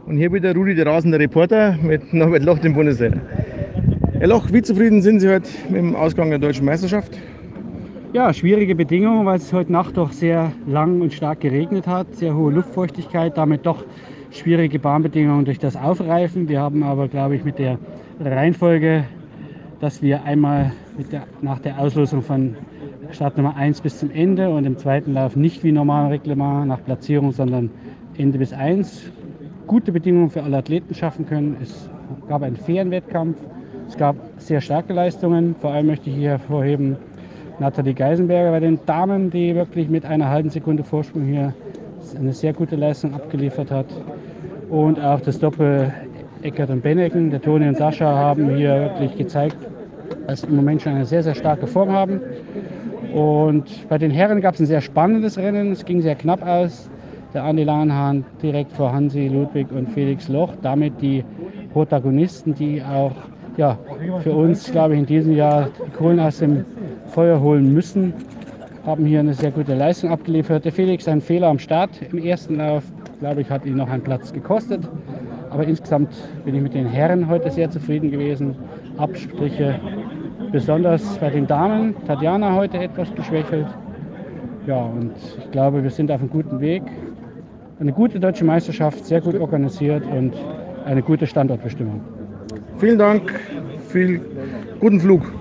Und hier wieder Rudi, der rasende Reporter mit Norbert Loch, dem Bundestrainer. Herr Loch, wie zufrieden sind Sie heute mit dem Ausgang der deutschen Meisterschaft? Ja, schwierige Bedingungen, weil es heute Nacht doch sehr lang und stark geregnet hat. Sehr hohe Luftfeuchtigkeit, damit doch schwierige Bahnbedingungen durch das Aufreifen. Wir haben aber, glaube ich, mit der Reihenfolge, dass wir einmal nach der Auslosung von Start Nummer 1 bis zum Ende und im zweiten Lauf nicht wie normal Reglement nach Platzierung, sondern Ende bis 1 gute Bedingungen für alle Athleten schaffen können. Es gab einen fairen Wettkampf, es gab sehr starke Leistungen. Vor allem möchte ich hier hervorheben Nathalie Geisenberger bei den Damen, die wirklich mit einer halben Sekunde Vorsprung hier eine sehr gute Leistung abgeliefert hat. Und auch das Doppel Eckert und Beneken, der Toni und Sascha, haben hier wirklich gezeigt, dass sie im Moment schon eine sehr, sehr starke Form haben. Und bei den Herren gab es ein sehr spannendes Rennen. Es ging sehr knapp aus. Der Andi Lahnhahn direkt vor Hansi Ludwig und Felix Loch. Damit die Protagonisten, die auch für uns, glaube ich, in diesem Jahr die Kohlen aus dem Feuer holen müssen, haben hier eine sehr gute Leistung abgeliefert. Der Felix ein Fehler am Start im ersten Lauf, glaube ich, hat ihn noch einen Platz gekostet. Aber insgesamt bin ich mit den Herren heute sehr zufrieden gewesen. Abstriche besonders bei den Damen. Tatjana heute etwas geschwächelt. Ja, und ich glaube, wir sind auf einem guten Weg. Eine gute deutsche Meisterschaft, sehr gut organisiert und eine gute Standortbestimmung. Vielen Dank, viel guten Flug.